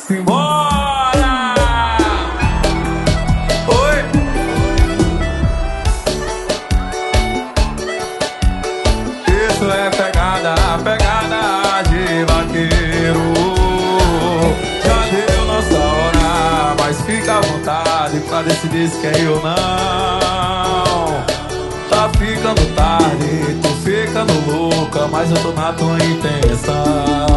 Simbora! Oi! Isso é pegada, pegada de vaqueiro. Já deu nossa hora, mas fica à vontade pra decidir se quer ir ou não. Tá ficando tarde, tô ficando louca, mas eu tô na tua intenção.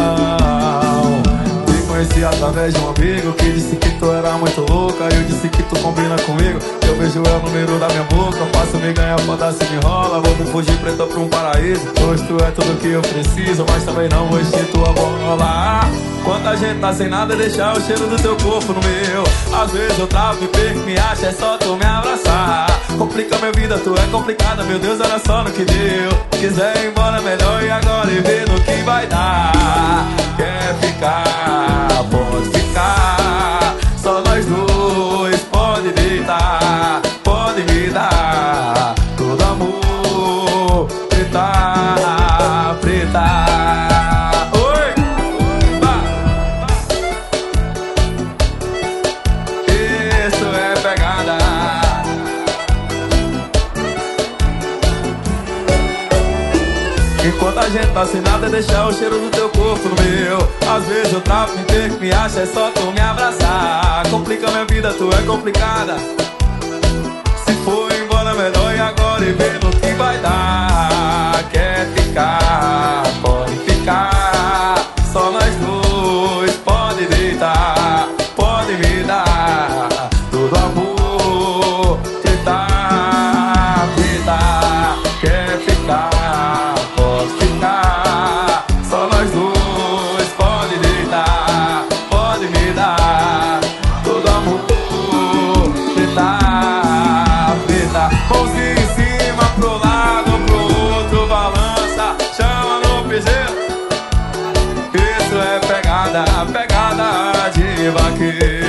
Te conheci através de um amigo que disse que tu era muito louca. Eu disse que tu combina comigo. Eu vejo é o número da minha boca. Faço me ganhar, foda se me enrola. Vamos fugir preta pra um paraíso. Pois tu é tudo que eu preciso, mas também não vou encher tua bola. Quanta gente tá sem nada, deixar o cheiro do teu corpo no meu. Às vezes eu travo e perco, me acha, é só tu me abraçar. Complica minha vida, tu é complicada, meu Deus, olha só no que deu. Quiser ir embora melhor e agora e ver no que vai dar. Quer ficar, pode ficar, só nós dois, pode deitar, pode me dar todo amor, preta, preta. Enquanto a gente tá sem nada, é deixar o cheiro do teu corpo no meu. Às vezes eu travo, me perco, me acha, é só tu me abraçar. Complica minha vida, tu é complicada. Se for embora melhor e agora e ver no que vai dar. Quer ficar, pode ficar, só nós dois, pode deitar, pode me dar todo amor, preta, preta. Quer ficar, pode ficar, só nós dois, pode deitar, pode me dar todo amor, preta, preta. Mãozinha em cima, pro lado, pro outro, balança, chama no piseiro. Isso é pegada, pegada de vaqueiro.